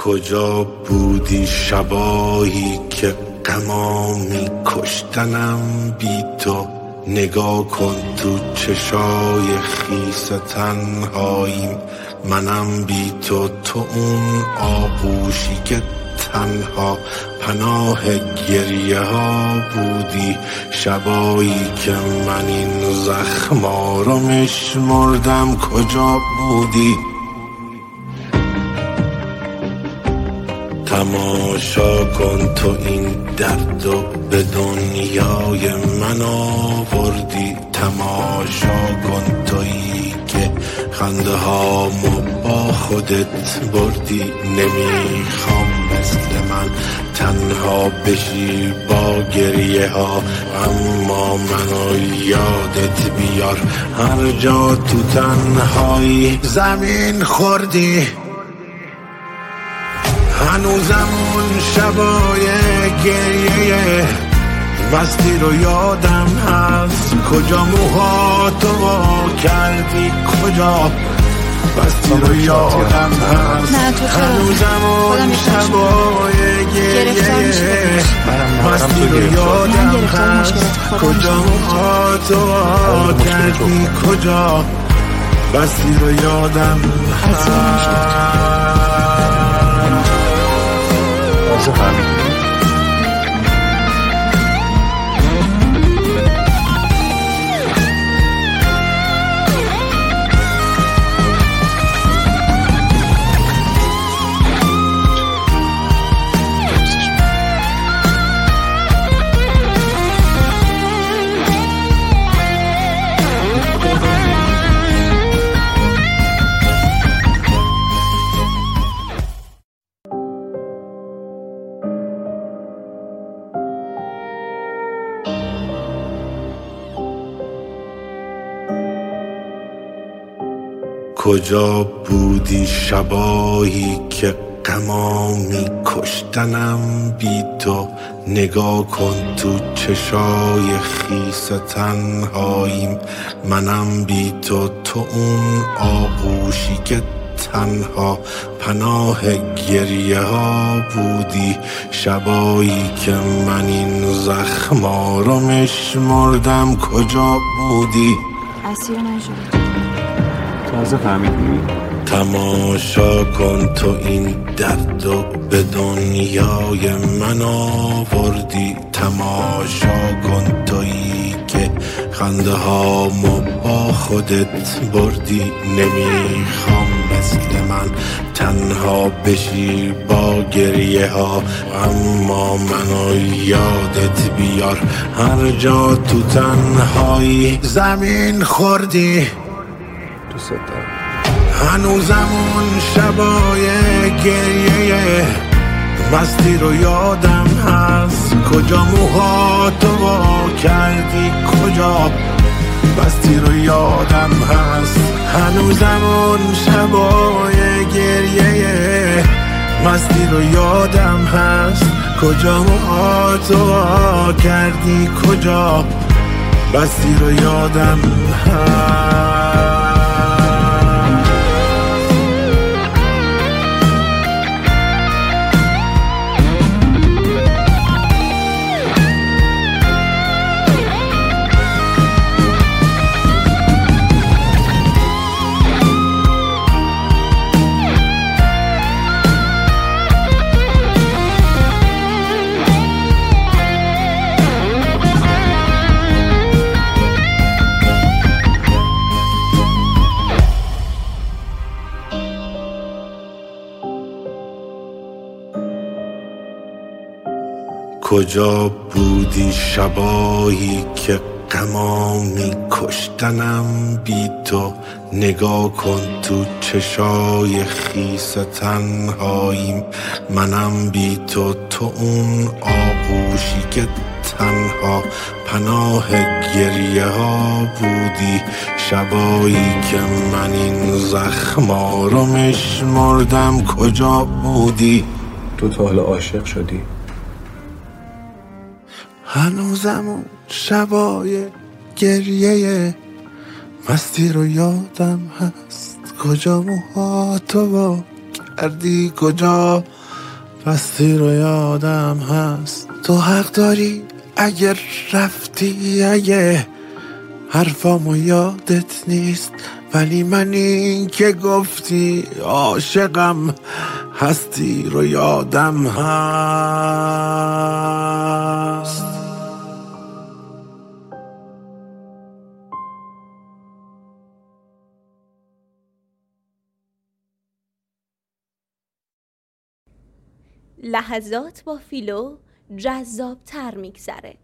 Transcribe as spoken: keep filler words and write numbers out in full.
کجا بودی شبایی که غمامی کشتنم بی تو؟ نگاه کن تو چشای خیس تنهاییم، منم بی تو، تو اون آغوشی که تنها پناه گریه ها بودی. شبایی که من این زخما رو میشمردم کجا بودی؟ تماشا کن تو این درد و به دنیای من آوردی. تماشا کن تویی که خنده هامو با خودت بردی. نمیخوام مثل من تنها بشی با گریه ها، اما منو یادت بیار هر جا تو تنهایی زمین خوردی. هنوزم اون شبای گریه مستی رو یادم هست. کجا موهاتو وا کردی، کجا مستی رو یادم هست. هنوزم اون شبای گریه مستی رو یادم هست. کجا موهاتو وا کردی، کجا مستی رو یادم هست. تازه فهمیدی. کجا بودی شبایی که غمامی کشتنم بی تو؟ نگاه کن تو چشای خیس تنهاییم، منم بی تو، تو اون آغوشی که تنها پناه گریه ها بودی. شبایی که من این زخما رو میشمردم کجا بودی؟ اسیر نشد. تازه فهمیدی. تماشا کن تو این درد و به دنیای من آوردی. تماشا کن تویی که خنده هامو با خودت بردی. نمیخوام مثل من تنها بشی با گریه ها، اما منو یادت بیار هر جا تو تنهایی زمین خوردی. دوست دارم. هنوزم اون شبای گریه مستی رو یادم هست. کجا موهاتو وا کردی، کجا مستی رو یادم هست. هنوزم اون شبای گریه مستی رو یادم هست. کجا موهاتو وا کردی، کجا مستی رو یادم هست. کجا بودی شبایی که غمامی کشتنم بی تو؟ نگاه کن تو چشای خیس تنهاییم، منم بی تو، تو اون آغوشی که تنها پناه گریه ها بودی. شبایی که من این زخما رو میشمردم کجا بودی؟ تو تا حالا عاشق شدی؟ هنوزم اون شبای گریه مستی رو یادم هست. کجا موهاتو وا کردی، کجا راستی رو یادم هست تو حق داری اگر رفتی، اگه حرفامو یادت نیست، ولی من این که گفتی عاشقم هستی رو یادم هست. لحظات با فیلو جذاب تر میگذره.